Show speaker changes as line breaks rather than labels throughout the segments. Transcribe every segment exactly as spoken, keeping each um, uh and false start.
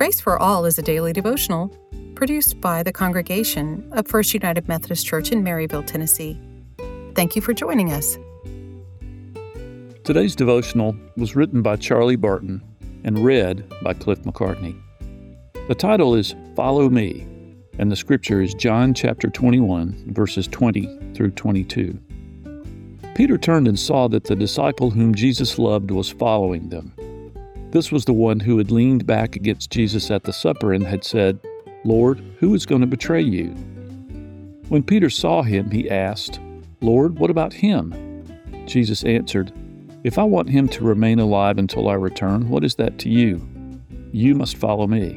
Grace for All is a daily devotional produced by the congregation of First United Methodist Church in Maryville, Tennessee. Thank you for joining us.
Today's devotional was written by Charlie Barton and read by Cliff McCartney. The title is Follow Me, and the scripture is John chapter twenty-one, verses twenty through twenty-two. Peter turned and saw that the disciple whom Jesus loved was following them. This was the one who had leaned back against Jesus at the supper and had said, "Lord, who is going to betray you?" When Peter saw him, he asked, "Lord, what about him?" Jesus answered, "If I want him to remain alive until I return, what is that to you? You must follow me."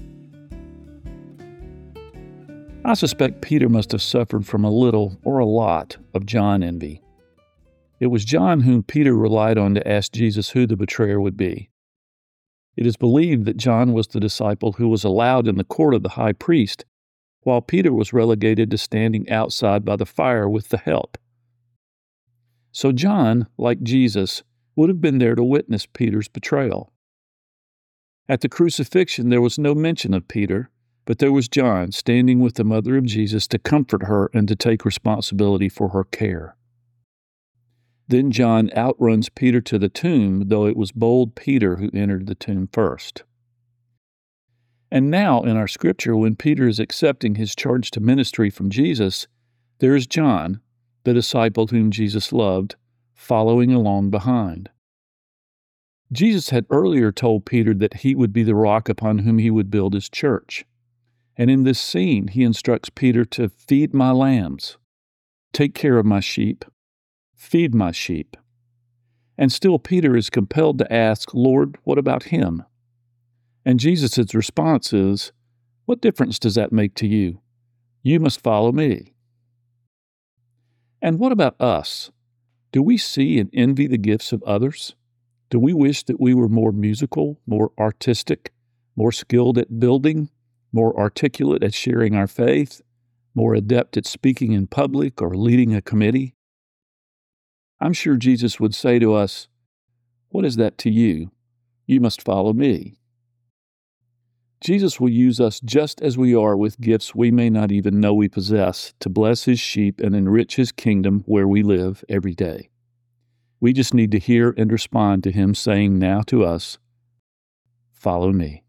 I suspect Peter must have suffered from a little or a lot of John envy. It was John whom Peter relied on to ask Jesus who the betrayer would be. It is believed that John was the disciple who was allowed in the court of the high priest, while Peter was relegated to standing outside by the fire with the help. So John, like Jesus, would have been there to witness Peter's betrayal. At the crucifixion, there was no mention of Peter, but there was John standing with the mother of Jesus to comfort her and to take responsibility for her care. Then John outruns Peter to the tomb, though it was bold Peter who entered the tomb first. And now, in our scripture, when Peter is accepting his charge to ministry from Jesus, there is John, the disciple whom Jesus loved, following along behind. Jesus had earlier told Peter that he would be the rock upon whom he would build his church. And in this scene, he instructs Peter to feed my lambs, take care of my sheep, feed my sheep. And still Peter is compelled to ask, "Lord, what about him?" And Jesus' response is, "What difference does that make to you? You must follow me." And what about us? Do we see and envy the gifts of others? Do we wish that we were more musical, more artistic, more skilled at building, more articulate at sharing our faith, more adept at speaking in public or leading a committee? I'm sure Jesus would say to us, "What is that to you? You must follow me." Jesus will use us just as we are with gifts we may not even know we possess to bless His sheep and enrich His kingdom where we live every day. We just need to hear and respond to Him saying now to us, "Follow me."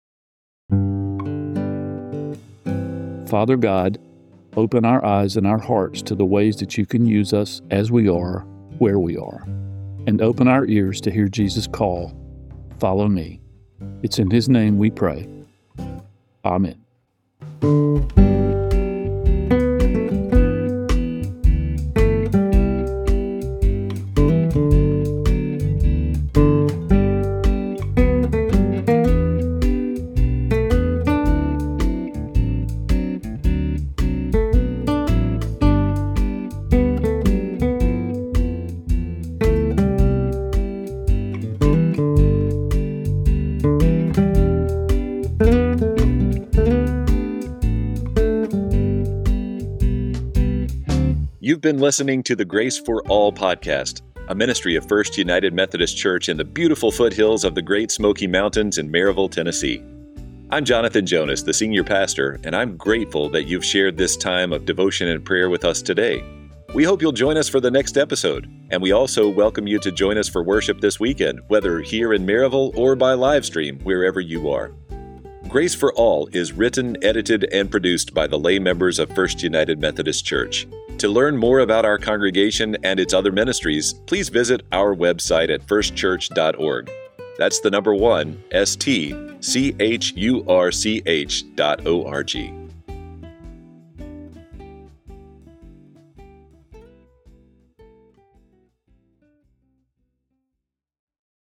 Father God, open our eyes and our hearts to the ways that you can use us as we are, where we are, and open our ears to hear Jesus call, "Follow me." It's in His name we pray. Amen.
You've been listening to the Grace for All podcast, a ministry of First United Methodist Church in the beautiful foothills of the Great Smoky Mountains in Maryville, Tennessee. I'm Jonathan Jonas, the senior pastor, and I'm grateful that you've shared this time of devotion and prayer with us today. We hope you'll join us for the next episode, and we also welcome you to join us for worship this weekend, whether here in Maryville or by live stream, wherever you are. Grace for All is written, edited, and produced by the lay members of First United Methodist Church. To learn more about our congregation and its other ministries, please visit our website at first church dot org. That's the number one, S T C H U R C H dot O R G.